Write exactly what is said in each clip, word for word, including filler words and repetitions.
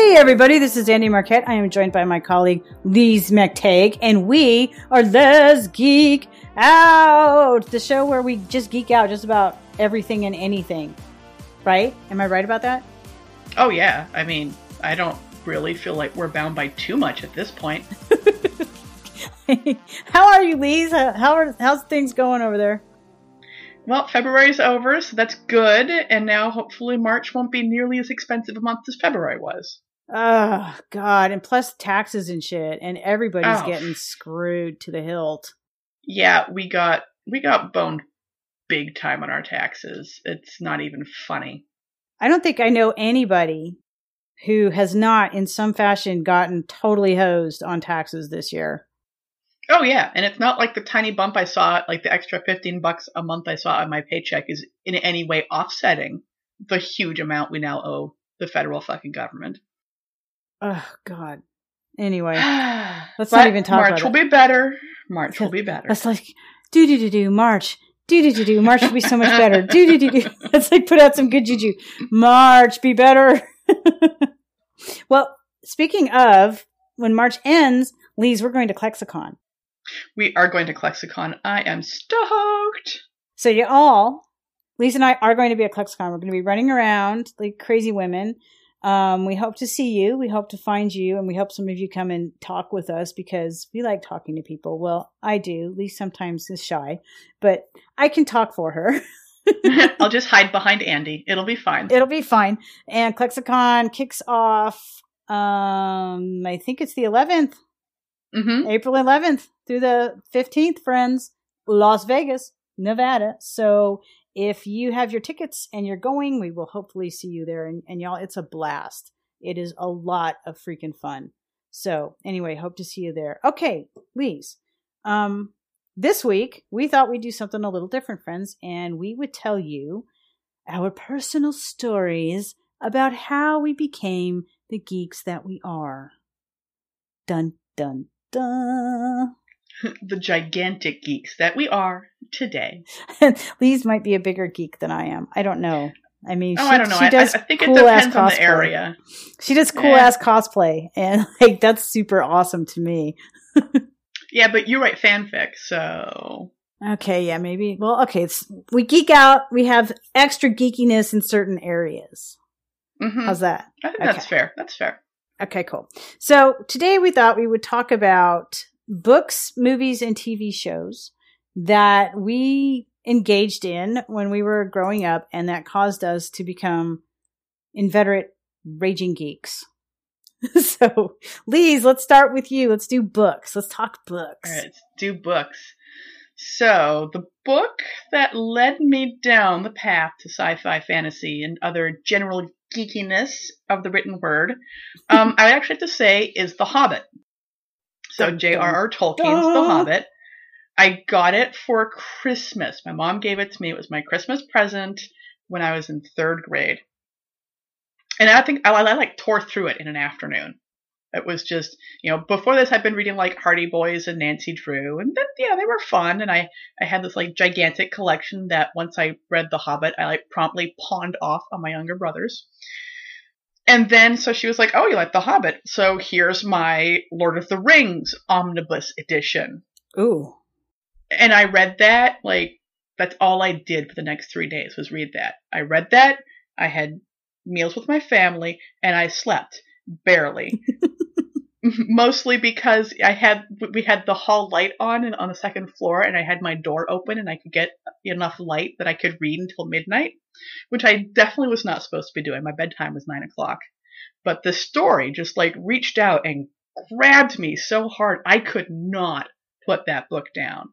Hey everybody, this is Andy Marquette. I am joined by my colleague Lise McTagg, and we are Let's Geek Out, the show where we just geek out just about everything and anything. Right? Am I right about that? Oh yeah. I mean, I don't really feel like we're bound by too much at this point. How are you, Lise? How are how's things going over there? Well, February's over, so that's good, and now hopefully March won't be nearly as expensive a month as February was. Oh, God. And plus taxes and shit, and everybody's Oh. getting screwed to the hilt. Yeah, we got we got boned big time on our taxes. It's not even funny. I don't think I know anybody who has not, in some fashion, gotten totally hosed on taxes this year. Oh yeah, and it's not like the tiny bump I saw, like the extra fifteen bucks a month I saw on my paycheck is in any way offsetting the huge amount we now owe the federal fucking government. Oh, God. Anyway, let's But not even talk March about it. will be better. March will be better. That's like, do do do do, March. Do do do do, March will be so much better. Do do do do. Let's like put out some good juju. March, be better. Well, speaking of, when March ends, Lise, we're going to Klexicon. We are going to Klexicon. I am stoked. So you all, Lisa and I are going to be at Klexicon. We're going to be running around like crazy women. Um, we hope to see you. We hope to find you. And we hope some of you come and talk with us because we like talking to people. Well, I do. Lisa sometimes is shy, but I can talk for her. I'll just hide behind Andy. It'll be fine. It'll be fine. And Klexicon kicks off, um, I think it's the eleventh. Mm-hmm. April eleventh through the fifteenth, friends, Las Vegas, Nevada. So if you have your tickets and you're going, we will hopefully see you there. And, and y'all, it's a blast. It is a lot of freaking fun. So anyway, hope to see you there. Okay, Lise. Um, this week, we thought we'd do something a little different, friends. And we would tell you our personal stories about how we became the geeks that we are. Dun, dun, Duh. The gigantic geeks that we are today. Lise might be a bigger geek than I am. I don't know. I mean, Oh, she, I don't know. she I, does I think cool it depends ass on the cosplay. area. She does cool Yeah. ass cosplay, and like that's super awesome to me. Yeah, but you write fanfic, so Okay, yeah, maybe. Well, okay, it's, we geek out. We have extra geekiness in certain areas. mm-hmm. How's that? I think Okay. that's fair. That's fair. Okay, cool. So today we thought we would talk about books, movies, and T V shows that we engaged in when we were growing up and that caused us to become inveterate raging geeks. So, Lise, let's start with you. Let's do books. Let's talk books. All right, let's do books. So, the book that led me down the path to sci-fi, fantasy, and other general geekiness of the written word, um, I actually have to say, is The Hobbit. So Dun, J R R. Tolkien's dun. The Hobbit. I got it for Christmas. My mom gave it to me. It was my Christmas present when I was in third grade. And I think I, I like tore through it in an afternoon. It was just, you know, before this I'd been reading like Hardy Boys and Nancy Drew. And then, yeah, they were fun. And I, I had this like gigantic collection that once I read The Hobbit, I like promptly pawned off on my younger brothers. And then, so she was like, oh, you like The Hobbit. So here's my Lord of the Rings omnibus edition. Ooh. And I read that, like, that's all I did for the next three days was read that. I read that, I had meals with my family, and I slept. Barely. Mostly because I had, we had the hall light on and on the second floor, and I had my door open, and I could get enough light that I could read until midnight, which I definitely was not supposed to be doing. My bedtime was nine o'clock. But the story just, like, reached out and grabbed me so hard, I could not put that book down.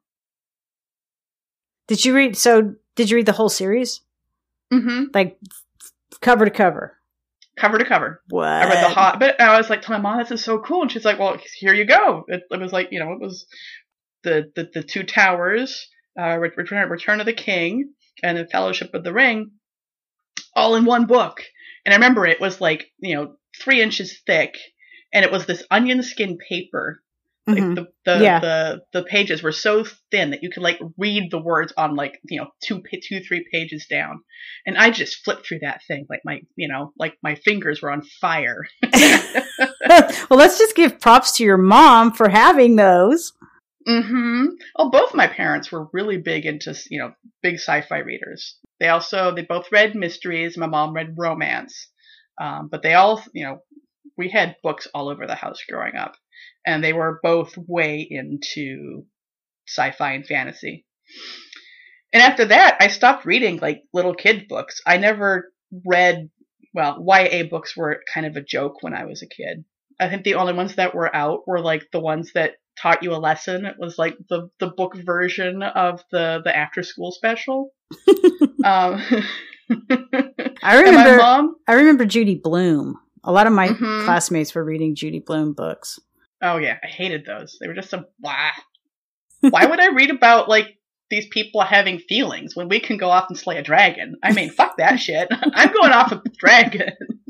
Did you read, so did you read the whole series? Mm-hmm. Like cover to cover? Cover to cover. What? I read The Hobbit, and I was like, to my mom, this is so cool. And she's like, well, here you go. It, it was like, you know, it was the, the, the Two Towers, uh, Return, Return of the King, and the Fellowship of the Ring, all in one book. And I remember it was like, you know, three inches thick, and it was this onion skin paper Like Mm-hmm. the the, Yeah. the the pages were so thin that you could like read the words on like, you know, two two three pages down, and I just flipped through that thing like my you know like my fingers were on fire. Well, let's just give props to your mom for having those. Mm-hmm. Well, both my parents were really big into, you know, big sci-fi readers. They also, they both read mysteries. My mom read romance. Um, but they all, you know, we had books all over the house growing up. And they were both way into sci-fi and fantasy. And after that, I stopped reading, like, little kid books. I never read, well, Y A books were kind of a joke when I was a kid. I think the only ones that were out were, like, the ones that taught you a lesson. It was like the the book version of the the after school special. um, I remember. my mom, I remember Judy Blume. A lot of my mm-hmm. classmates were reading Judy Blume books. Oh yeah, I hated those. They were just so blah. Why would I read about like these people having feelings when we can go off and slay a dragon? I mean, fuck that shit. I'm going off with the dragon.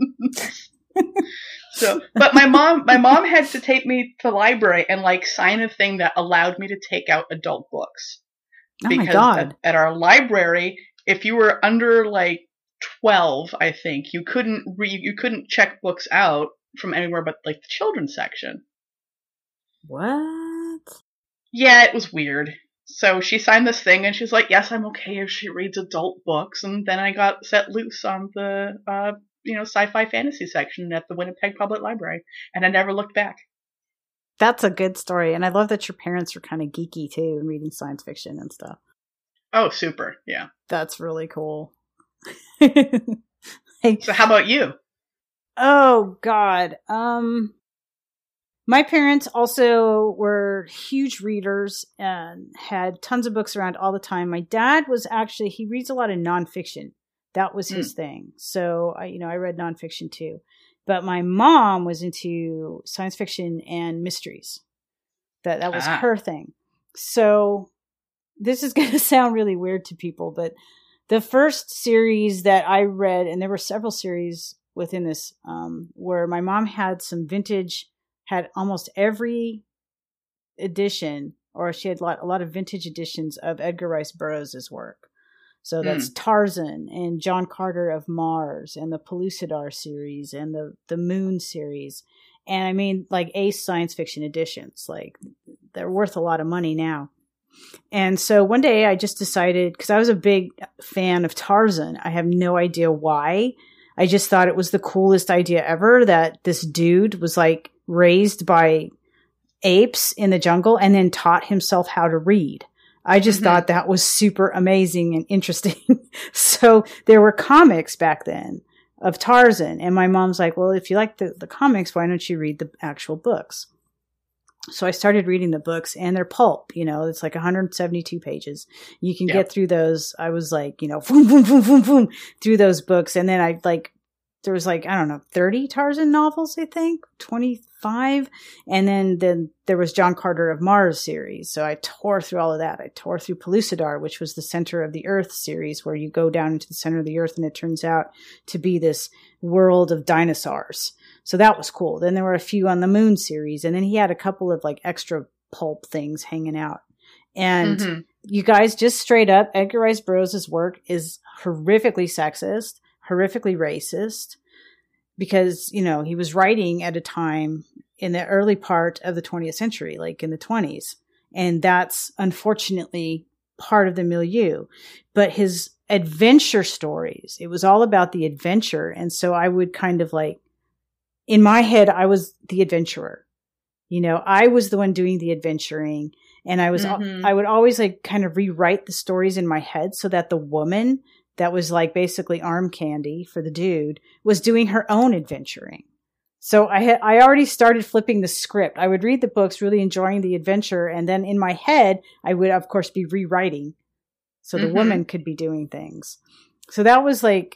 So, but my mom, my mom had to take me to the library and like sign a thing that allowed me to take out adult books. Oh because my God. At, at our library, if you were under like twelve, I think you couldn't read, you couldn't check books out from anywhere but like the children's section. What? Yeah, it was weird. So she signed this thing and she's like, yes, I'm okay if she reads adult books. And then I got set loose on the, uh, you know, sci-fi fantasy section at the Winnipeg Public Library. And I never looked back. That's a good story. And I love that your parents were kind of geeky too and reading science fiction and stuff. Oh, super. Yeah. That's really cool. So how about you? Oh God. Um, my parents also were huge readers and had tons of books around all the time. My dad was actually, he reads a lot of nonfiction. That was his mm. thing. So I, you know, I read nonfiction too. But my mom was into science fiction and mysteries. That that was ah. her thing. So this is going to sound really weird to people, but the first series that I read, and there were several series within this, um, where my mom had some vintage, had almost every edition, or she had a lot, a lot of vintage editions of Edgar Rice Burroughs' work. So that's mm. Tarzan and John Carter of Mars and the Pellucidar series and the, the Moon series. And I mean, like ace science fiction editions, like they're worth a lot of money now. And so one day I just decided, because I was a big fan of Tarzan, I have no idea why. I just thought it was the coolest idea ever that this dude was like raised by apes in the jungle and then taught himself how to read. I just mm-hmm. thought that was super amazing and interesting. So there were comics back then of Tarzan. And my mom's like, well, if you like the, the comics, why don't you read the actual books? So I started reading the books, and they're pulp, you know, it's like one hundred seventy-two pages. You can yep. get through those. I was like, you know, boom, boom, boom, boom, boom, through those books. And then I like, there was like, I don't know, thirty Tarzan novels, I think, twenty-five. And then, then there was John Carter of Mars series. So I tore through all of that. I tore through Pellucidar, which was the Center of the Earth series, where you go down into the center of the earth and it turns out to be this world of dinosaurs. So that was cool. Then there were a few on the Moon series. And then he had a couple of like extra pulp things hanging out. And mm-hmm. you guys, just straight up, Edgar Rice Burroughs' work is horrifically sexist, horrifically racist, because, you know, he was writing at a time in the early part of the twentieth century, like in the twenties. And that's unfortunately part of the milieu. But his adventure stories, it was all about the adventure. And so I would kind of like, in my head, I was the adventurer. You know, I was the one doing the adventuring. And I was, mm-hmm. I would always like kind of rewrite the stories in my head so that the woman that was like basically arm candy for the dude was doing her own adventuring. So I had, I already started flipping the script. I would read the books, really enjoying the adventure. And then in my head, I would of course be rewriting so the mm-hmm. woman could be doing things. So that was like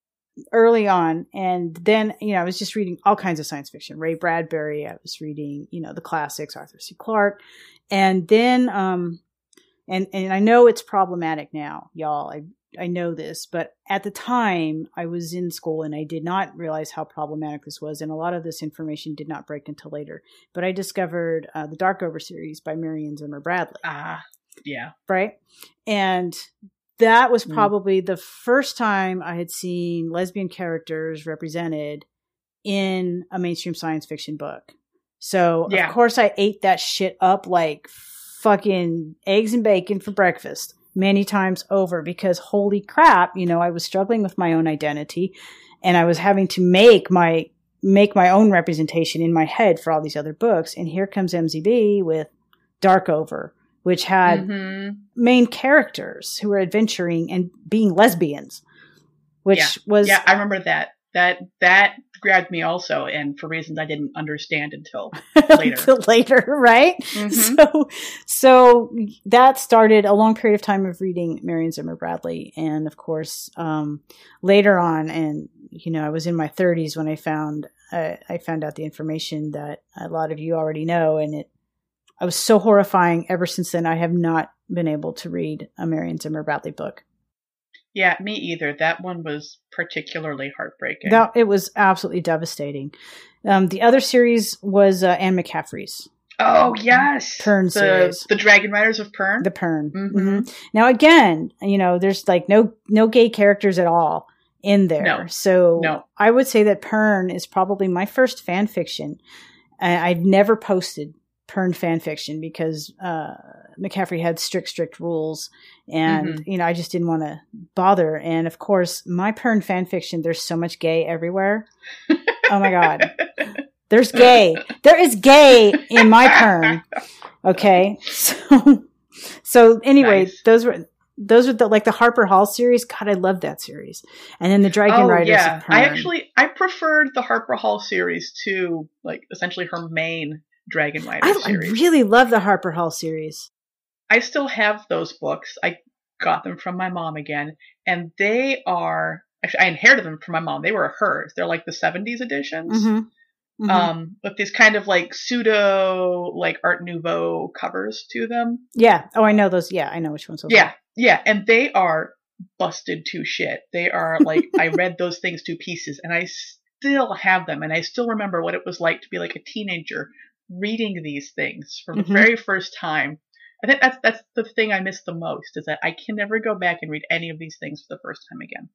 early on. And then, you know, I was just reading all kinds of science fiction, Ray Bradbury. I was reading, you know, the classics, Arthur C. Clarke. And then, um, and, and I know it's problematic now, y'all. I, I know this, but at the time I was in school and I did not realize how problematic this was. And a lot of this information did not break until later. But I discovered uh, the Darkover series by Marion Zimmer Bradley. Ah, yeah. Right. And that was Mm. probably the first time I had seen lesbian characters represented in a mainstream science fiction book. So, Yeah. of course, I ate that shit up like fucking eggs and bacon for breakfast many times over because holy crap, you know, I was struggling with my own identity and I was having to make my make my own representation in my head for all these other books. And here comes M Z B with Darkover, which had Mm-hmm. main characters who were adventuring and being lesbians, which Yeah. was Yeah, I remember that. That that grabbed me also, and for reasons I didn't understand until later. until later, right? Mhm. So, so that started a long period of time of reading Marion Zimmer Bradley, and of course, um, later on, and you know, I was in my thirties when I found uh, I found out the information that a lot of you already know, and it I was so horrifying. Ever since then, I have not been able to read a Marion Zimmer Bradley book. Yeah, me either. That one was particularly heartbreaking. That it was absolutely devastating. Um, the other series was uh, Anne McCaffrey's. Oh yes, Pern the series. the Dragon Riders of Pern. The Pern. Mhm. Mhm. Now again, you know, there's like no no gay characters at all in there. No. So No. I would say that Pern is probably my first fan fiction. I, I've never posted Pern fan fiction because uh, McCaffrey had strict, strict rules, and Mhm. you know I just didn't want to bother. And of course, my Pern fan fiction, there's so much gay everywhere. Oh my god, there's gay. There is gay in my Pern. Okay, so so anyway, Nice. those were those were the like the Harper Hall series. God, I love that series. And then the Dragon Oh Riders yeah, of Pern. I actually I preferred the Harper Hall series to like essentially her main Dragon Riders I, I series. really love the Harper Hall series. I still have those books. I got them from my mom again, and they are actually I inherited them from my mom. They were hers. They're like the seventies editions, Mm-hmm. Mm-hmm. um, with these kind of like pseudo like Art Nouveau covers to them. Yeah. Oh, I know those. Yeah, I know which ones those Yeah, are. yeah, and they are busted to shit. They are like I read those things to pieces, and I still have them, and I still remember what it was like to be like a teenager reading these things for the Mhm. very first time. I think that's that's the thing I miss the most is that I can never go back and read any of these things for the first time again.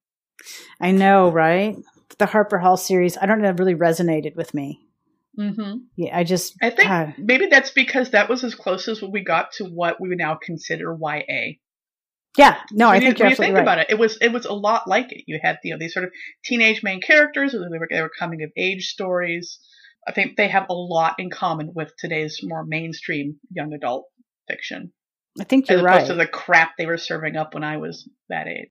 I know, right? The Harper Hall series, I don't know, really resonated with me. Mm-hmm. Yeah, I just, I think God. maybe that's because that was as close as we got to what we would now consider Y A. Yeah, no, I when think you, you're when you absolutely think right. about it, it was it was a lot like it. You had you know these sort of teenage main characters, or they were they were coming of age stories. I think they have a lot in common with today's more mainstream young adult fiction, I think as you're opposed right. to the crap they were serving up when I was that age.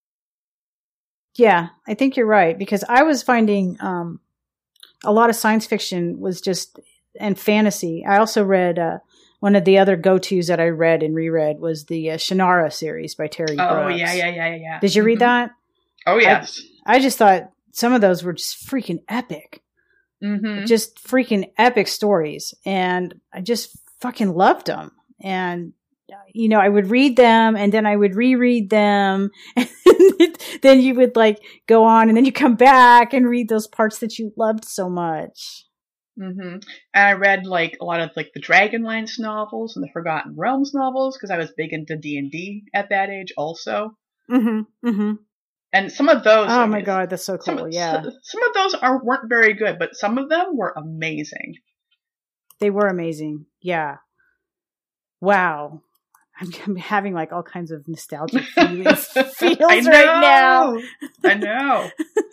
Yeah, I think you're right because I was finding um, a lot of science fiction was just and fantasy. I also read uh, one of the other go-tos that I read and reread was the uh, Shannara series by Terry Brooks. Oh yeah, yeah, yeah, yeah. Did you read Mhm. that? Oh yes. I just thought some of those were just freaking epic. Mm-hmm. Just freaking epic stories. And I just fucking loved them. And, you know, I would read them and then I would reread them. And then you would like go on and then you come back and read those parts that you loved so much. Mm-hmm. And I read like a lot of like the Dragonlance novels and the Forgotten Realms novels because I was big into D and D at that age also. Mm-hmm. Mm-hmm. And some of those. Oh I my mean, God, that's so Some, cool. Yeah. some of those are weren't very good, but some of them were amazing. They were amazing. Yeah. Wow. I'm, I'm having like all kinds of nostalgic feelings, feels I right now. know. I know.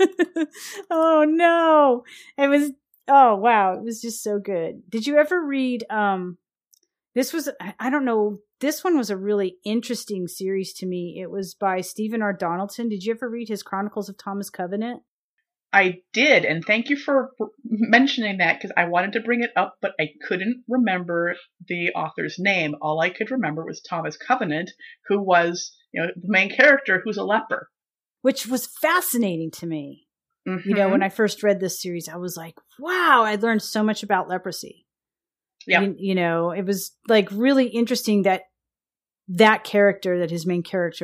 Oh no. It was, oh wow. It was just so good. Did you ever read, um, this was, I- I don't know, this one was a really interesting series to me. It was by Stephen R. Donaldson. Did you ever read his Chronicles of Thomas Covenant? I did, and thank you for mentioning that because I wanted to bring it up, but I couldn't remember the author's name. All I could remember was Thomas Covenant, who was, you know, the main character who's a leper. Which was fascinating to me. Mm-hmm. You know, when I first read this series, I was like, wow, I learned so much about leprosy. Yeah. You, you know, it was like really interesting that that character, that his main character would,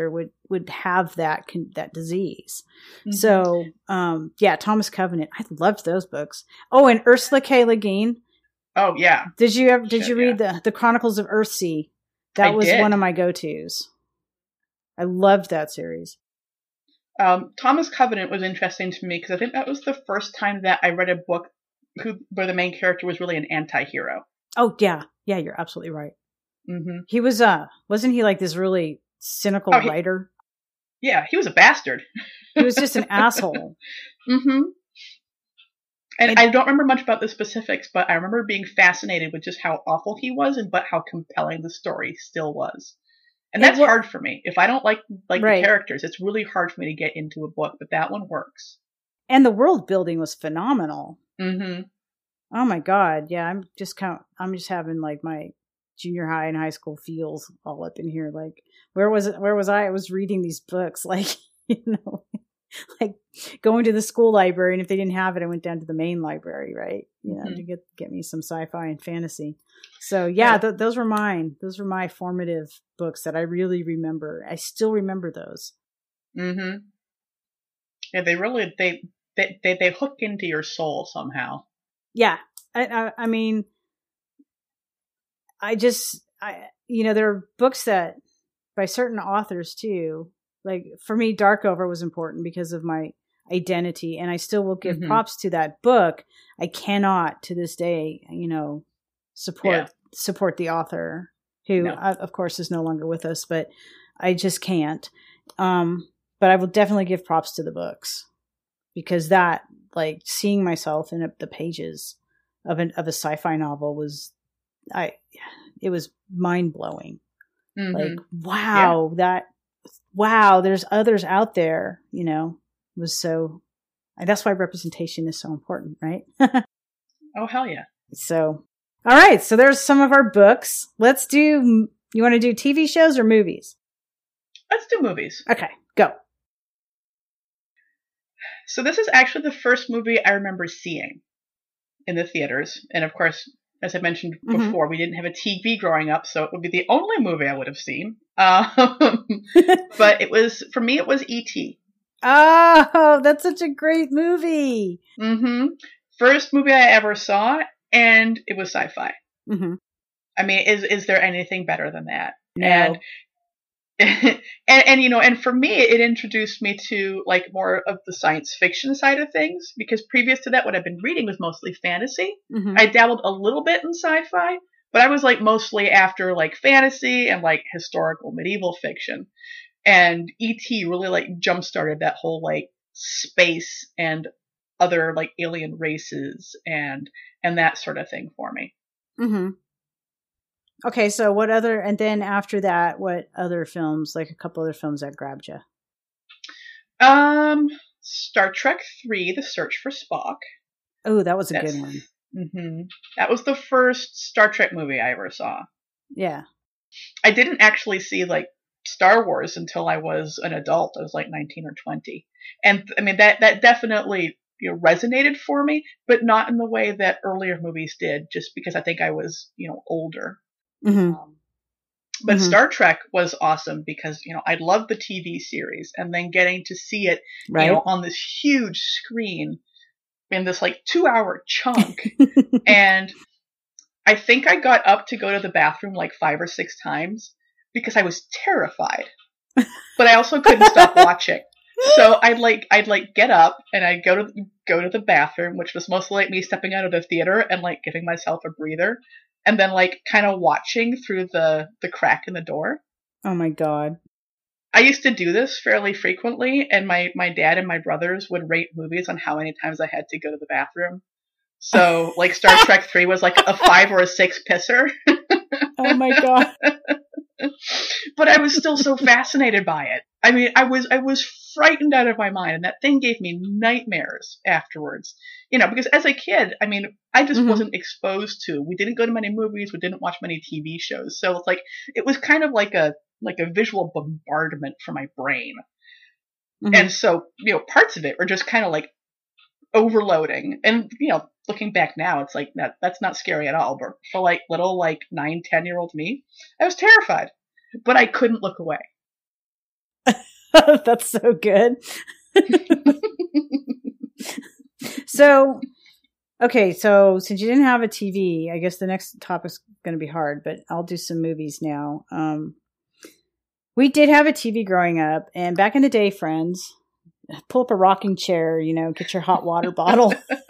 would have that con- that disease. Mhm. So, um, yeah, Thomas Covenant. I loved those books. Oh, and Ursula K. Le Guin. Oh yeah. Did you ever? Did Shit, you read the the Chronicles of Earthsea? That I was did. one of my go tos. I loved that series. Um, Thomas Covenant was interesting to me because I think that was the first time that I read a book who, where the main character was really an anti-hero. Oh yeah, yeah, you're absolutely right. Mm-hmm. He was uh, wasn't he like this really cynical Oh, he- writer? Yeah, he was a bastard. He was just an asshole. Mm-hmm. And And- I don't remember much about the specifics, but I remember being fascinated with just how awful he was and but how compelling the story still was. And It that's wa- hard for me. If I don't like like Right. the characters, it's really hard for me to get into a book, but that one works. And the world building was phenomenal. Mm-hmm. Oh my god, yeah, I'm just kind of, I'm just having like my junior high and high school feels all up in here. Like, where was it? Where was I? I was reading these books, like, you know, like going to the school library, and if they didn't have it, I went down to the main library, right? You know, Mhm. to get get me some sci-fi and fantasy. So yeah, Yeah. th- those were mine. Those were my formative books that I really remember. I still remember those. Mm-hmm. Yeah, they really they they they, they hook into your soul somehow. Yeah, I, I, I mean, I just, I, you know, there are books that by certain authors too. Like for me, Darkover was important because of my identity, and I still will give Mhm. props to that book. I cannot, to this day, you know, support Yeah. support the author, who, No. uh, of course, is no longer with us. But I just can't. Um, but I will definitely give props to the books, because that, like, seeing myself in a, the pages of an of a sci-fi novel was, I, it was mind blowing. Mm-hmm. Like, wow, that, wow, there's others out there, you know, was so, and that's why representation is so important, right? Oh hell yeah. So, all right. So there's some of our books. Let's do, you want to do T V shows or movies? Let's do movies. Okay, go. So this is actually the first movie I remember seeing in the theaters. And of course, as I mentioned Mhm. before, we didn't have a T V growing up, so it would be the only movie I would have seen. Um, but it was, for me, it was E T Oh, that's such a great movie. Mm-hmm. First movie I ever saw, and it was sci-fi. Mm-hmm. I mean, is is there anything better than that? No. And, and and you know, and for me, it introduced me to like more of the science fiction side of things, because previous to that, what I've been reading was mostly fantasy. Mm-hmm. I dabbled a little bit in sci-fi, but I was like mostly after like fantasy and like historical medieval fiction. And E T really like jump-started that whole like space and other like alien races and and that sort of thing for me. Mm-hmm. Okay, so what other, and then after that, what other films, like a couple other films that grabbed you? Um, Star Trek three, The Search for Spock. Oh, that was a That's- good one. Mm-hmm. That was the first Star Trek movie I ever saw. Yeah. I didn't actually see like Star Wars until I was an adult. I was like nineteen or twenty. And I mean, that, that definitely, you know, resonated for me, but not in the way that earlier movies did, just because I think I was, you know, older. Mm-hmm. Um, but Mhm. Star Trek was awesome because, you know, I loved the T V series, and then getting to see it, Right. you know, on this huge screen in this like two hour chunk. And I think I got up to go to the bathroom like five or six times because I was terrified, but I also couldn't stop watching. So I'd like, I'd like get up and I'd go to, go to the bathroom, which was mostly like me stepping out of the theater and like giving myself a breather, and then like kind of watching through the, the crack in the door. Oh my God. I used to do this fairly frequently, and my, my dad and my brothers would rate movies on how many times I had to go to the bathroom. So, like, Star Trek three was like a five or a six pisser. Oh my God. But I was still so fascinated by it. I mean, I was, I was frightened out of my mind, and that thing gave me nightmares afterwards. You know, because as a kid, I mean, I just Mhm. wasn't exposed to, we didn't go to many movies, we didn't watch many T V shows. So it's like, it was kind of like a, like a visual bombardment for my brain. Mhm. And so, you know, parts of it were just kind of like overloading. And, you know, looking back now, it's like, that, that's not scary at all. But for like little, like nine, ten year old me, I was terrified, but I couldn't look away. That's so good. So, okay, so since you didn't have a T V, I guess the next topic's going to be hard, but I'll do some movies now. Um, we did have a T V growing up, and back in the day, friends, pull up a rocking chair, you know, get your hot water bottle.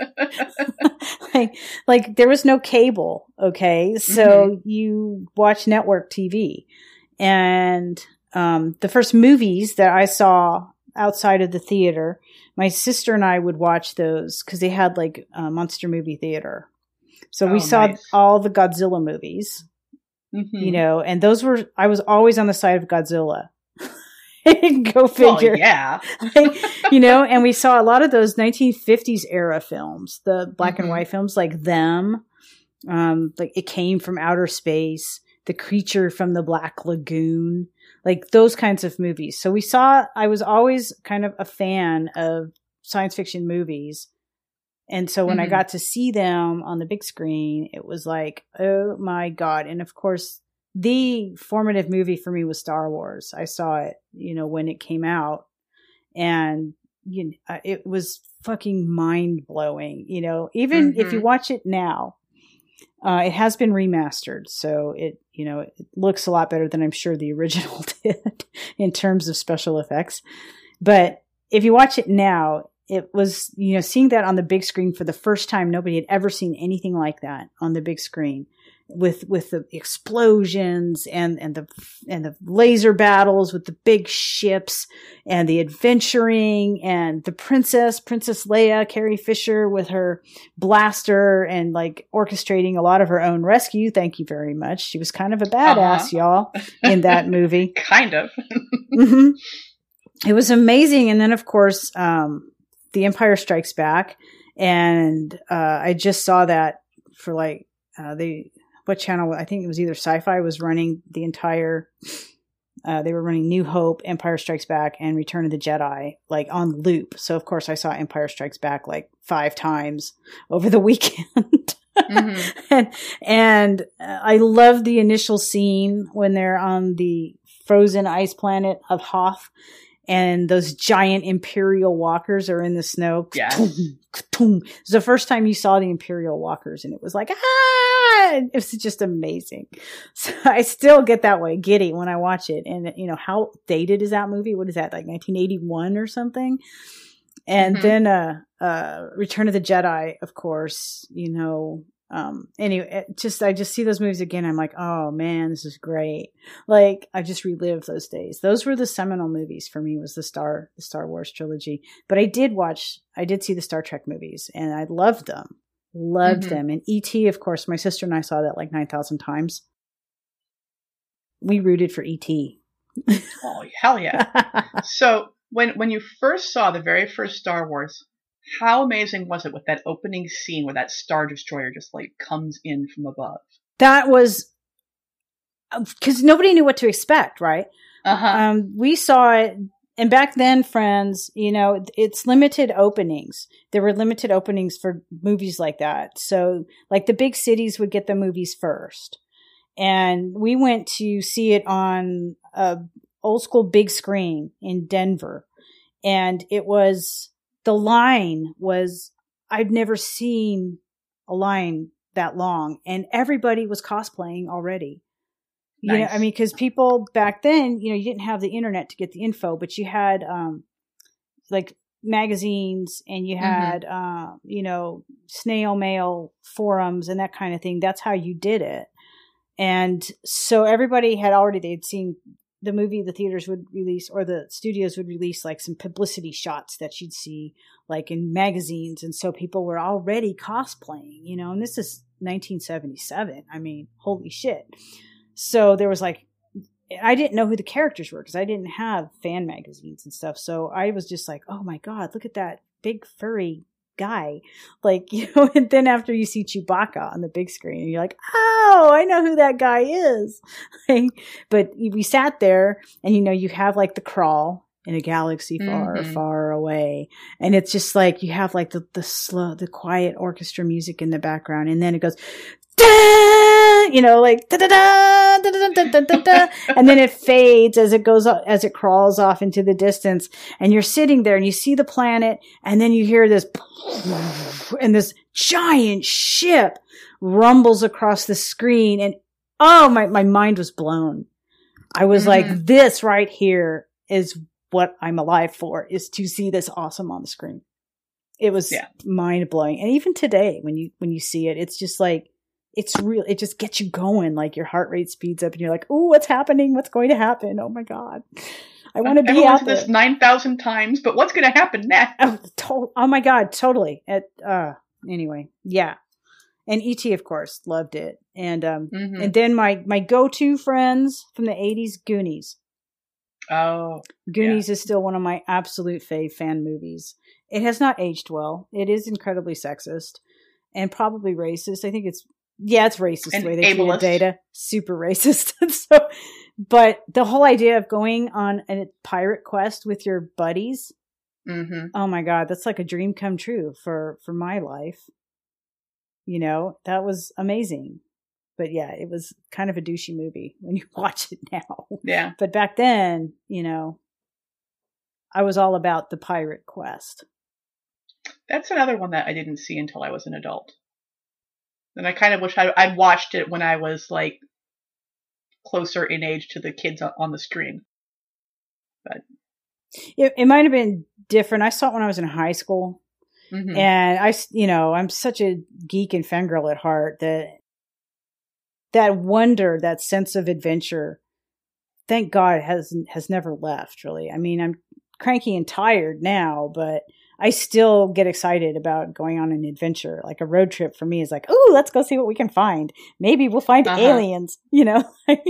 like, like there was no cable, okay? So mm-hmm. you watch network T V. And um, the first movies that I saw outside of the theater, my sister and I would watch those because they had like a Monster Movie Theater. So oh, we saw nice. all the Godzilla movies, mm-hmm. you know, and those were, I was always on the side of Godzilla. Go figure. Well, yeah. like, you know, and we saw a lot of those nineteen fifties era films, the black mm-hmm. and white films like Them, um, like It Came from Outer Space, The Creature from the Black Lagoon, like those kinds of movies. So we saw, I was always kind of a fan of science fiction movies. And so when mm-hmm. I got to see them on the big screen, it was like, oh my God. And of course, the formative movie for me was Star Wars. I saw it, you know, when it came out, and you know, it was fucking mind blowing. You know, even mm-hmm. if you watch it now, uh, it has been remastered, so it, you know, it looks a lot better than I'm sure the original did in terms of special effects. But if you watch it now, it was, you know, seeing that on the big screen for the first time. Nobody had ever seen anything like that on the big screen. With, with the explosions and, and the, and the laser battles with the big ships and the adventuring and the princess, Princess Leia, Carrie Fisher with her blaster and like orchestrating a lot of her own rescue. Thank you very much. She was kind of a badass, uh-huh. y'all, in that movie. Kind of. mm-hmm. It was amazing. And then of course, um, The Empire Strikes Back. And, uh, I just saw that for like, uh, they, what channel? I think it was either Sci-Fi was running the entire, uh, they were running New Hope, Empire Strikes Back, and Return of the Jedi, like on loop. So of course I saw Empire Strikes Back like five times over the weekend. mm-hmm. and, and I love the initial scene when they're on the frozen ice planet of Hoth. And those giant Imperial walkers are in the snow. Yes. It was the first time you saw the Imperial walkers, and it was like, ah! It was just amazing. So I still get that way giddy when I watch it. And, you know, how dated is that movie? What is that, like nineteen eighty-one or something? And mm-hmm. then uh, uh, Return of the Jedi, of course, you know. Um, anyway, it just, I just see those movies again. I'm like, oh man, this is great. Like, I just relived those days. Those were the seminal movies for me, was the Star, the Star Wars trilogy. But I did watch, I did see the Star Trek movies, and I loved them, loved mm-hmm. them. And E T, of course, my sister and I saw that like nine thousand times. We rooted for E T. Oh, hell yeah. So when, when you first saw the very first Star Wars, how amazing was it with that opening scene where that Star Destroyer just like comes in from above? That was because nobody knew what to expect, right? Uh-huh. Um, we saw it, and back then, friends, you know, it's limited openings. There were limited openings for movies like that. So, like the big cities would get the movies first, and we went to see it on a old school big screen in Denver, and it was. The line was, I'd never seen a line that long, and everybody was cosplaying already. You nice. know, I mean, because people back then, you know, you didn't have the internet to get the info, but you had um, like magazines, and you had, mm-hmm. uh, you know, snail mail forums and that kind of thing. That's how you did it. And so everybody had already, they'd seen the movie, the theaters would release, or the studios would release like some publicity shots that you'd see like in magazines. And so people were already cosplaying, you know, and this is nineteen seventy-seven. I mean, holy shit. So there was like, I didn't know who the characters were because I didn't have fan magazines and stuff. So I was just like, oh my God, look at that big furry guy. Like, you know, and then after you see Chewbacca on the big screen, and you're like, oh, I know who that guy is. Like, but we sat there, and you know, you have like the crawl in a galaxy far, mm-hmm. far away. And it's just like, you have like the, the slow, the quiet orchestra music in the background. And then it goes, da, you know, like da da da da da da da da da, and then it fades as it goes as it crawls off into the distance, and you're sitting there and you see the planet, and then you hear this, and this giant ship rumbles across the screen, and oh my my mind was blown. I was mm-hmm. like, this right here is what I'm alive for, is to see this awesome on the screen. It was yeah. mind blowing. And even today, when you, when you see it, it's just like, it's real. It just gets you going. Like your heart rate speeds up and you're like, oh, what's happening? What's going to happen? Oh my God. I want to be Everyone's out there. This nine thousand times, but what's going to happen next? Oh, to- oh my God. Totally. At, uh, anyway. Yeah. And E T, of course, loved it. And, um, mm-hmm. and then my, my go-to friends from the eighties, Goonies. Oh, Goonies yeah. is still one of my absolute fave fan movies. It has not aged well. It is incredibly sexist and probably racist. I think it's, yeah, it's racist and the way they ableist. treated Data. Super racist. So, but the whole idea of going on a pirate quest with your buddies, mm-hmm. oh my God, that's like a dream come true for, for my life. You know, that was amazing. But yeah, it was kind of a douchey movie when you watch it now. Yeah. But back then, you know, I was all about the pirate quest. That's another one that I didn't see until I was an adult. And I kind of wish I, I'd watched it when I was like closer in age to the kids on the screen. But it, it might have been different. I saw it when I was in high school. Mm-hmm. And I, you know, I'm such a geek and fangirl at heart that that wonder, that sense of adventure, thank God has has never left, really. I mean, I'm cranky and tired now, but I still get excited about going on an adventure. Like a road trip for me is like, ooh, let's go see what we can find. Maybe we'll find uh-huh. aliens, you know?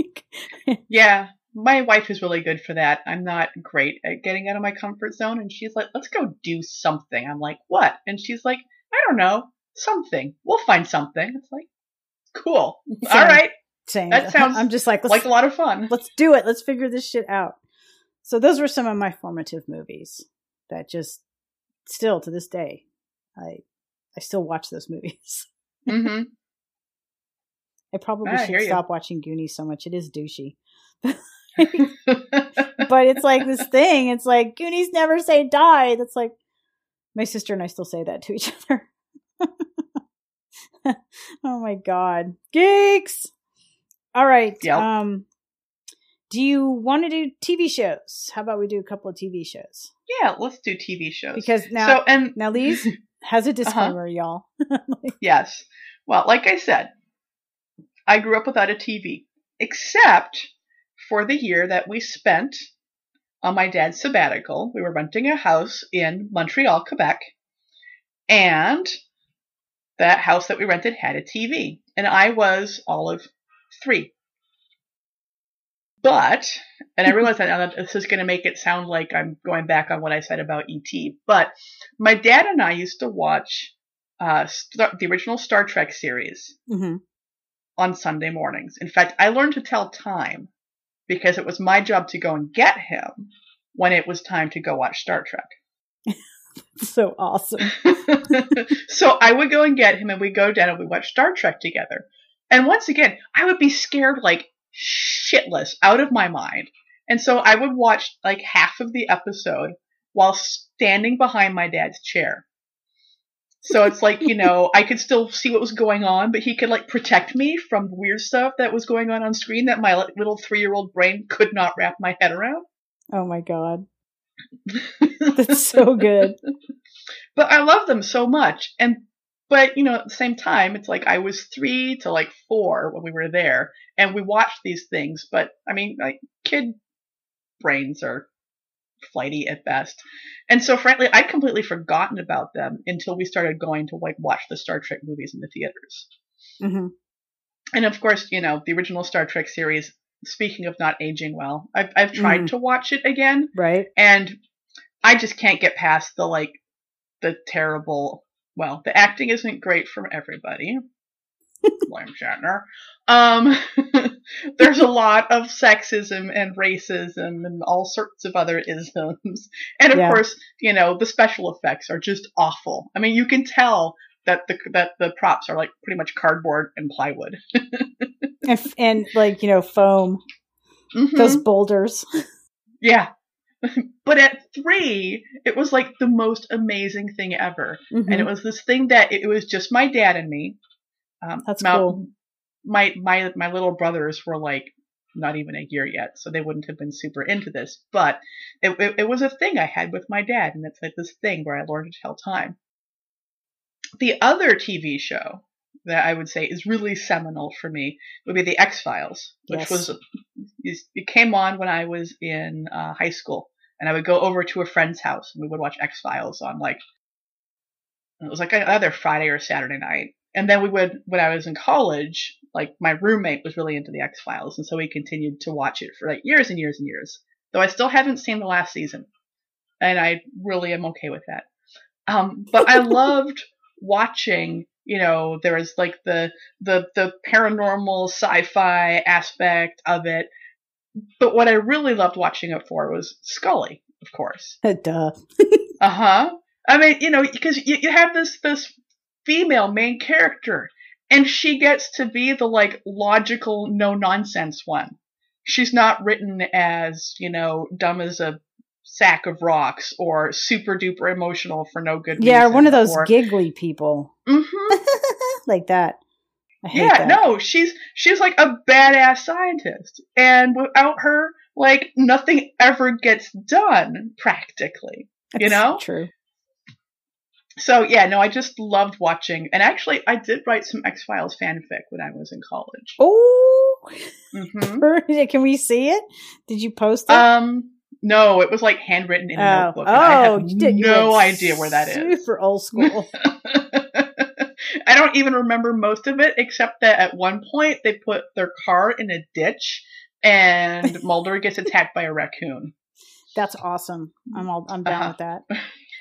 Yeah. My wife is really good for that. I'm not great at getting out of my comfort zone. And she's like, let's go do something. I'm like, what? And she's like, I don't know. Something. We'll find something. It's like, cool. Same. All right. Same. That sounds I'm just like, like a lot of fun. Let's do it. Let's figure this shit out. So those were some of my formative movies that just still to this day, I I still watch those movies. Mm-hmm. I probably I should hear stop you. watching Goonies so much. It is douchey. But it's like this thing. It's like Goonies never say die. That's like my sister and I still say that to each other. Oh my God. Geeks. All right. Yep. Um, do you want to do T V shows? How about we do a couple of T V shows? Yeah, let's do T V shows. Because now, so, and, now Lise has a disclaimer, uh-huh. y'all. Yes. Well, like I said, I grew up without a T V, except for the year that we spent on my dad's sabbatical. We were renting a house in Montreal, Quebec, and that house that we rented had a T V, and I was all of three. But, and I realize that now this is going to make it sound like I'm going back on what I said about E T, but my dad and I used to watch uh, Star- the original Star Trek series mm-hmm. on Sunday mornings. In fact, I learned to tell time because it was my job to go and get him when it was time to go watch Star Trek. So awesome. So I would go and get him and we'd go down and we'd watch Star Trek together. And once again, I would be scared like shitless out of my mind. And so I would watch like half of the episode while standing behind my dad's chair. So it's like, you know, I could still see what was going on, but he could like protect me from weird stuff that was going on on screen that my little three-year-old brain could not wrap my head around. Oh my God. That's so good. But I love them so much. And, but, you know, at the same time, it's like I was three to like four when we were there and we watched these things. But I mean, like kid brains are flighty at best. And so frankly, I'd completely forgotten about them until we started going to like watch the Star Trek movies in the theaters. Mm-hmm. And of course, you know, the original Star Trek series, speaking of not aging well, I've, I've tried mm. to watch it again. Right. And I just can't get past the like, the terrible, well, the acting isn't great from everybody. William Shatner. Um, there's a lot of sexism and racism and all sorts of other isms. And of yeah. course, you know, the special effects are just awful. I mean, you can tell that the that the props are like pretty much cardboard and plywood. and, and like, you know, foam, mm-hmm. those boulders. Yeah. But at three, it was like the most amazing thing ever. Mm-hmm. And it was this thing that it, it was just my dad and me. Um, That's my, cool. My, my, my little brothers were like not even a year yet, so they wouldn't have been super into this. But it, it, it was a thing I had with my dad, and it's like this thing where I learned to tell time. The other T V show that I would say is really seminal for me would be The X-Files, which yes. was, it came on when I was in uh, high school. And I would go over to a friend's house and we would watch X-Files on like, it was like either Friday or Saturday night. And then we would, when I was in college, like my roommate was really into the X-Files. And so we continued to watch it for like years and years and years. Though I still haven't seen the last season. And I really am okay with that. Um, but I loved watching, you know, there was like the, the, the paranormal sci-fi aspect of it. But what I really loved watching it for was Scully, of course. Duh. uh-huh. I mean, you know, because you, you have this, this female main character, and she gets to be the, like, logical, no-nonsense one. She's not written as, you know, dumb as a sack of rocks, or super-duper emotional for no good yeah, reason. Yeah, one of those or... giggly people. Mm-hmm. Like that. Yeah, that. no, she's she's like a badass scientist, and without her, like nothing ever gets done practically. That's you know, true. So yeah, no, I just loved watching, and actually, I did write some X-Files fanfic when I was in college. Oh, mm-hmm. Can we see it? Did you post it? Um, no, it was like handwritten in a oh. notebook. Oh, and I have you did. no you idea where that super is. Super old school. I don't even remember most of it, except that at one point they put their car in a ditch and Mulder gets attacked by a raccoon. That's awesome. I'm all, I'm down uh-huh. with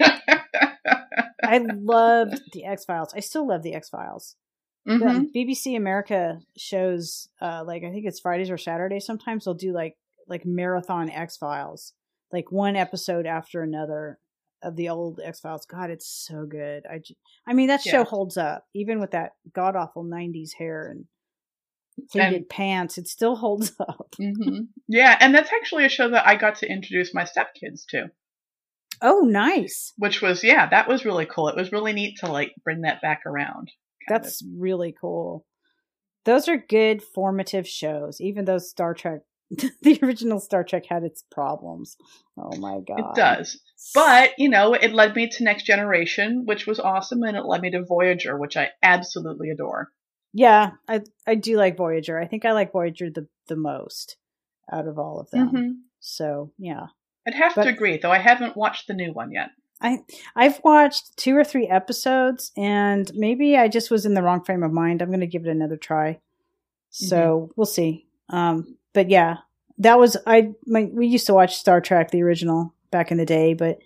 that. I loved the X-Files. I still love the X-Files. Mm-hmm. The B B C America shows, uh, like, I think it's Fridays or Saturdays. Sometimes they'll do like, like marathon X-Files, like one episode after another of the old X-Files. God, it's so good. I, just, I mean, that show yeah. holds up, even with that god awful nineties hair and pleated and, pants. It still holds up. Mm-hmm. Yeah, and that's actually a show that I got to introduce my stepkids to. Oh, nice. Which was, yeah, that was really cool. It was really neat to like bring that back around. That's of. really cool. Those are good formative shows, even though Star Trek, the original Star Trek had its problems. Oh my God. It does. But, you know, it led me to Next Generation, which was awesome, and it led me to Voyager, which I absolutely adore. Yeah, I I do like Voyager. I think I like Voyager the, the most out of all of them. Mm-hmm. So, yeah. I'd have but, to agree, though I haven't watched the new one yet. I, I've watched two or three episodes, and maybe I just was in the wrong frame of mind. I'm going to give it another try. So, mm-hmm. we'll see. Um, but yeah, that was, I, my, we used to watch Star Trek, the original, back in the day, but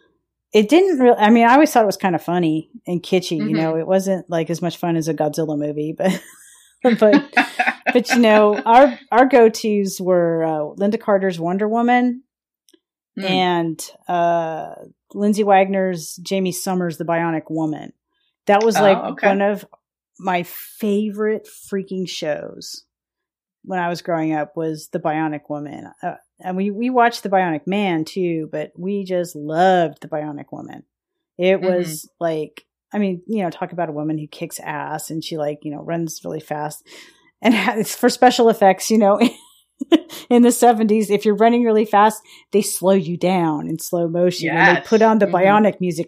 it didn't really, I mean, I always thought it was kind of funny and kitschy, mm-hmm. you know, it wasn't like as much fun as a Godzilla movie, but, but, but you know, our, our go-tos were, uh, Linda Carter's Wonder Woman mm. and, uh, Lindsay Wagner's Jamie Summers, The Bionic Woman. That was like oh, okay. one of my favorite freaking shows when I was growing up was The Bionic Woman. Uh, and we, we watched The Bionic Man too, but we just loved The Bionic Woman. It mm-hmm. was like, I mean, you know, talk about a woman who kicks ass and she like, you know, runs really fast. And it's for special effects, you know, in the seventies, if you're running really fast, they slow you down in slow motion yes. and they put on the mm-hmm. Bionic music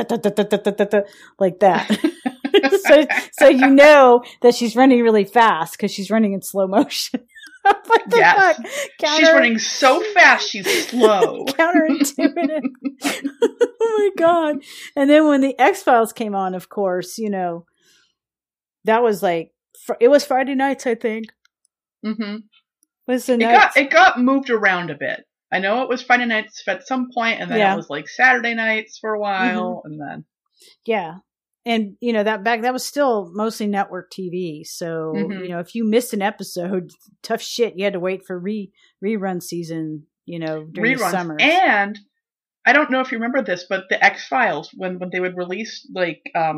like that. so, so you know that she's running really fast because she's running in slow motion. What the yes. fuck? Counter- she's running so fast, she's slow. Counterintuitive. Oh my God. And then when the X-Files came on, of course, you know, that was like, it was Friday nights, I think. Mm-hmm. Was the it nights? got, it got moved around a bit. I know it was Friday nights at some point, and then yeah. it was like Saturday nights for a while, mm-hmm. and then. Yeah. And, you know, that back, that was still mostly network T V. So, mm-hmm. you know, if you missed an episode, tough shit, you had to wait for re rerun season, you know, during Reruns. the summer. And I don't know if you remember this, but the X-Files, when, when they would release like, um,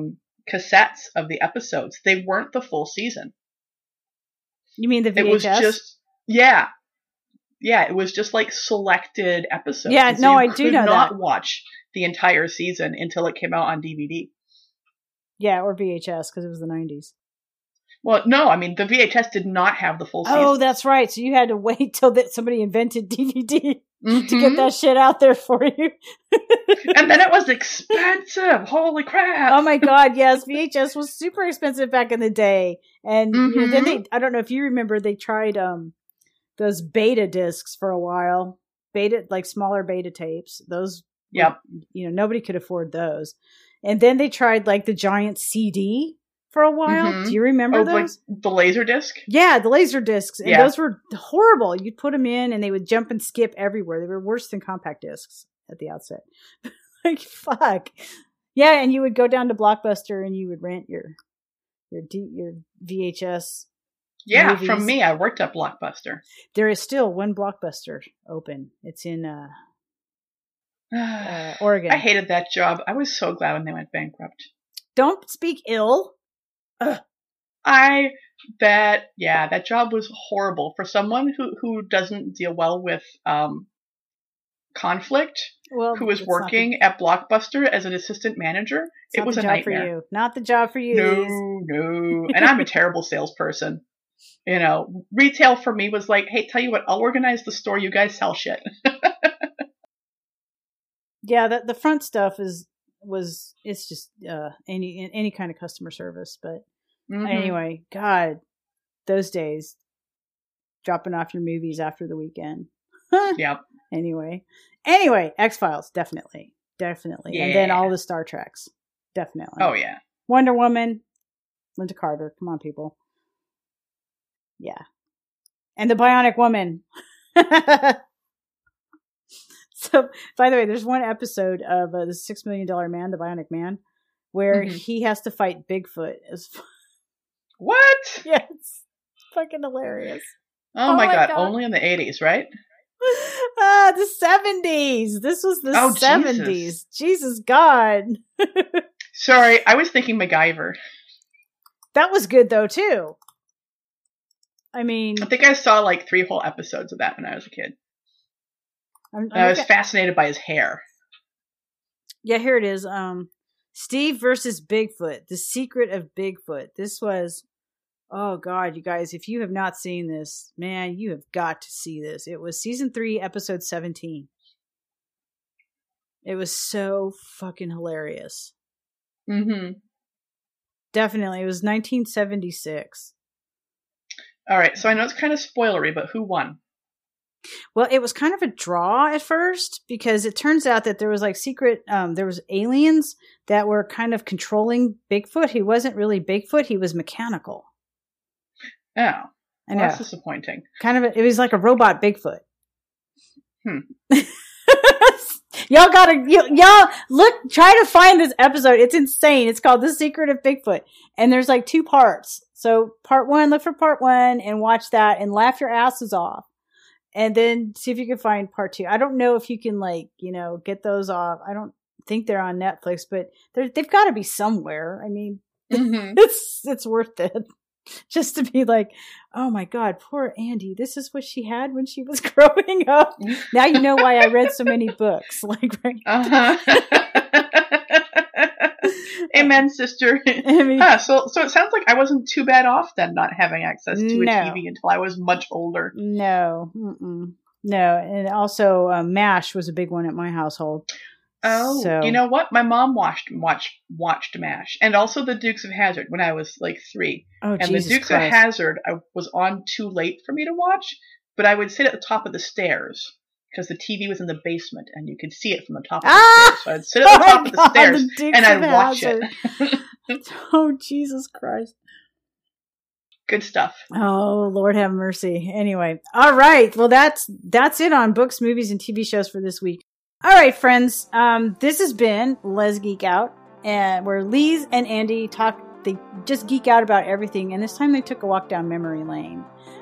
cassettes of the episodes. They weren't the full season. You mean the V H S? It was just, yeah. Yeah, it was just like selected episodes. Yeah, so no, you I do could know not that. watch the entire season until it came out on D V D. Yeah, or V H S, because it was the nineties. Well, no, I mean, the V H S did not have the full season. Oh, that's right. So you had to wait till that somebody invented D V D mm-hmm. to get that shit out there for you. And then it was expensive. Holy crap. Oh my God, yes. V H S was super expensive back in the day. And mm-hmm. you know, then they, I don't know if you remember, they tried um those beta discs for a while. Beta, like smaller beta tapes. Those, yep. were, you know, nobody could afford those. And then they tried like the giant C D for a while. Mm-hmm. Do you remember oh, those? Like the laser disc? Yeah, the laser discs. And yeah. those were horrible. You'd put them in and they would jump and skip everywhere. They were worse than compact discs at the outset. Like, fuck. Yeah, and you would go down to Blockbuster and you would rent your your D, your V H S. Yeah, movies. from me, I worked at Blockbuster. There is still one Blockbuster open. It's in uh, uh, Oregon. I hated that job. I was so glad when they went bankrupt. Don't speak ill. Ugh. I that yeah, that job was horrible for someone who who doesn't deal well with um conflict. Well, who was it's working the, at Blockbuster as an assistant manager. It was the a job nightmare. for you. Not the job for you. No, no. And I'm a terrible salesperson. You know, retail for me was like, hey, tell you what, I'll organize the store. You guys sell shit. Yeah, the the front stuff is was it's just uh, any any kind of customer service. But mm-hmm. anyway, God, those days, dropping off your movies after the weekend. Yep. Anyway, anyway, X-Files, definitely, definitely, yeah. And then all the Star Treks, definitely. Oh yeah, Wonder Woman, Linda Carter. Come on, people. Yeah, and the Bionic Woman. So, by the way, there's one episode of uh, the Six Million Dollar Man, the Bionic Man, where mm-hmm. he has to fight Bigfoot. As what? Yes, it's fucking hilarious. Oh, oh my, my god. god! Only in the eighties, right? Ah, the seventies. This was the oh, seventies. Jesus, Jesus God. Sorry, I was thinking MacGyver. That was good though too. I mean, I think I saw like three whole episodes of that when I was a kid. I'm, I'm I was fascinated by his hair. Yeah, here it is. Um, Steve versus Bigfoot: The Secret of Bigfoot. This was, oh God, you guys, if you have not seen this, man, you have got to see this. It was season three, episode seventeen. It was so fucking hilarious. Mm-hmm. Definitely, it was nineteen seventy-six. All right, so I know it's kind of spoilery, but who won? Well, it was kind of a draw at first because it turns out that there was like secret, um, there was aliens that were kind of controlling Bigfoot. He wasn't really Bigfoot. He was mechanical. Oh, I know. Well, that's disappointing. Kind of, a, it was like a robot Bigfoot. Hmm. Y'all gotta, y- y'all look, try to find this episode. It's insane. It's called The Secret of Bigfoot. And there's like two parts. So part one, look for part one and watch that and laugh your asses off. And then see if you can find part two. I don't know if you can like, you know, get those off. I don't think they're on Netflix, but they're, they've got to be somewhere. I mean, mm-hmm. it's, it's worth it just to be like, oh my God, poor Andy. This is what she had when she was growing up. Now you know why I read so many books. Like, right. Uh-huh. Amen, sister. I mean, ah, so, so it sounds like I wasn't too bad off then, not having access to no. a T V until I was much older. No, Mm-mm. no, and also uh, MASH was a big one at my household. Oh, so. You know what? My mom watched watched watched MASH, and also the Dukes of Hazzard when I was like three. Oh, and Jesus the Dukes Christ. of Hazzard I was on too late for me to watch, but I would sit at the top of the stairs. Because the T V was in the basement and you could see it from the top of the ah! stairs. So I'd sit at the top oh of the God, stairs the and I'd watch Hazard. it. Oh, Jesus Christ. Good stuff. Oh, Lord have mercy. Anyway. All right. Well, that's that's it on books, movies, and T V shows for this week. All right, friends. Um, this has been Les Geek Out, and where Lise and Andy talk, they just geek out about everything. And this time they took a walk down memory lane.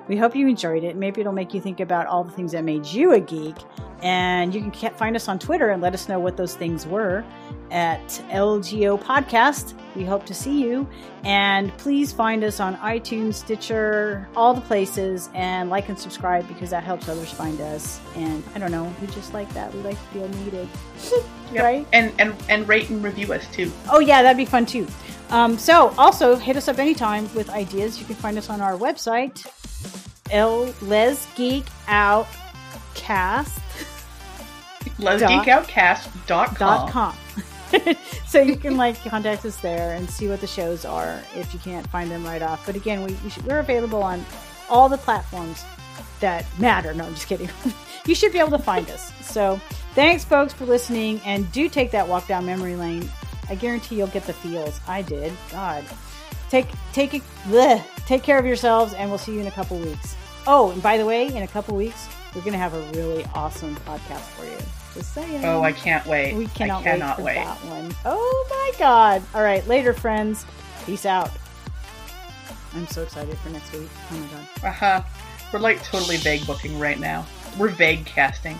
We hope you enjoyed it. Maybe it'll make you think about all the things that made you a geek. And you can find us on Twitter and let us know what those things were at L G O Podcast. We hope to see you. And please find us on iTunes, Stitcher, all the places, and like and subscribe because that helps others find us. And I don't know, we just like that. We like to feel needed. Yep. Right? And, and, and rate and review us too. Oh, yeah, that'd be fun too. Um, so also hit us up anytime with ideas. You can find us on our website, L Les Geek Out Cast. Les Geek Outcast dot com. Dot com. So you can like contact us there and see what the shows are if you can't find them right off. But again, we, we should, we're available on all the platforms that matter. No, I'm just kidding. You should be able to find us. So thanks, folks, for listening, and do take that walk down memory lane. I guarantee you'll get the feels. I did. God. Take take it. Bleh. Take care of yourselves, and we'll see you in a couple weeks. Oh, and by the way, in a couple weeks, we're going to have a really awesome podcast for you. Just saying. Oh, I can't wait. We cannot I cannot wait for wait. that one. Oh my God. All right. Later, friends. Peace out. I'm so excited for next week. Oh my God. Uh-huh. We're like totally vague booking right now. We're vague casting.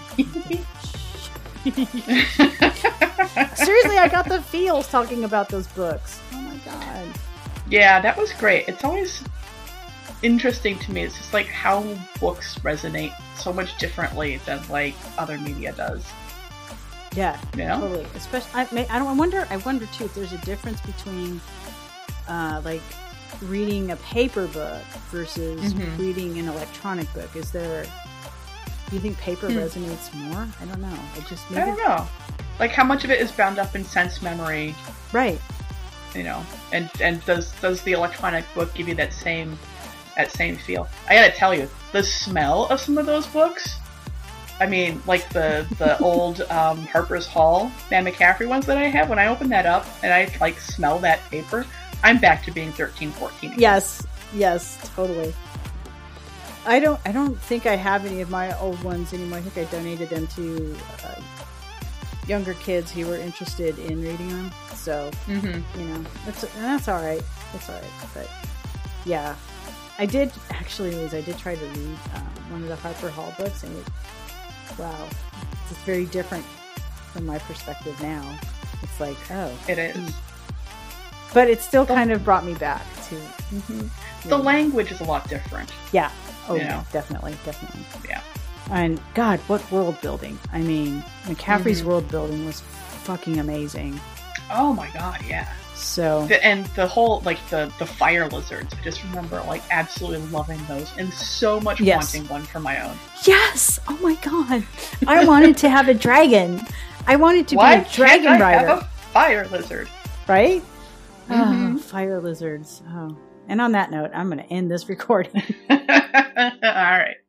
Seriously, I got the feels talking about those books. Oh my God. Yeah, that was great. It's always interesting to me. It's just like how books resonate so much differently than like other media does. Yeah, you know? Totally. Especially, I, may, I don't. I wonder. I wonder too if there's a difference between, uh, like, reading a paper book versus mm-hmm. reading an electronic book. Is there? Do you think paper hmm. resonates more? I don't know. I just maybe, I don't know. Like how much of it is bound up in sense memory, right? You know, and and does does the electronic book give you that same that same feel? I gotta tell you, the smell of some of those books. I mean, like the the old um, Harper's Hall Dan McCaffrey ones that I have. When I open that up and I like smell that paper, I'm back to being thirteen, fourteen again. Yes, yes, totally. I don't. I don't think I have any of my old ones anymore. I think I donated them to uh, younger kids who were interested in reading them. So mm-hmm. you know, that's that's all right. That's all right. But yeah, I did actually, Liz. I did try to read um, one of the Harper Hall books, and it, wow, it's very different from my perspective now. It's like, oh, it is. Hmm. But it still kind of brought me back to mm-hmm. the language is a lot different. Yeah. Oh, you know? yeah, definitely, definitely. Yeah. And God, what world building! I mean, McCaffrey's mm-hmm. world building was fucking amazing. Oh my God, yeah. So the, and the whole like the the fire lizards. I just remember like absolutely loving those, and so much yes. wanting one for my own. Yes. Oh my God, I wanted to have a dragon. I wanted to Why be a dragon can't I rider. Have a fire lizard, right? Mm-hmm. Oh, fire lizards. Oh. And on that note, I'm going to end this recording. All right.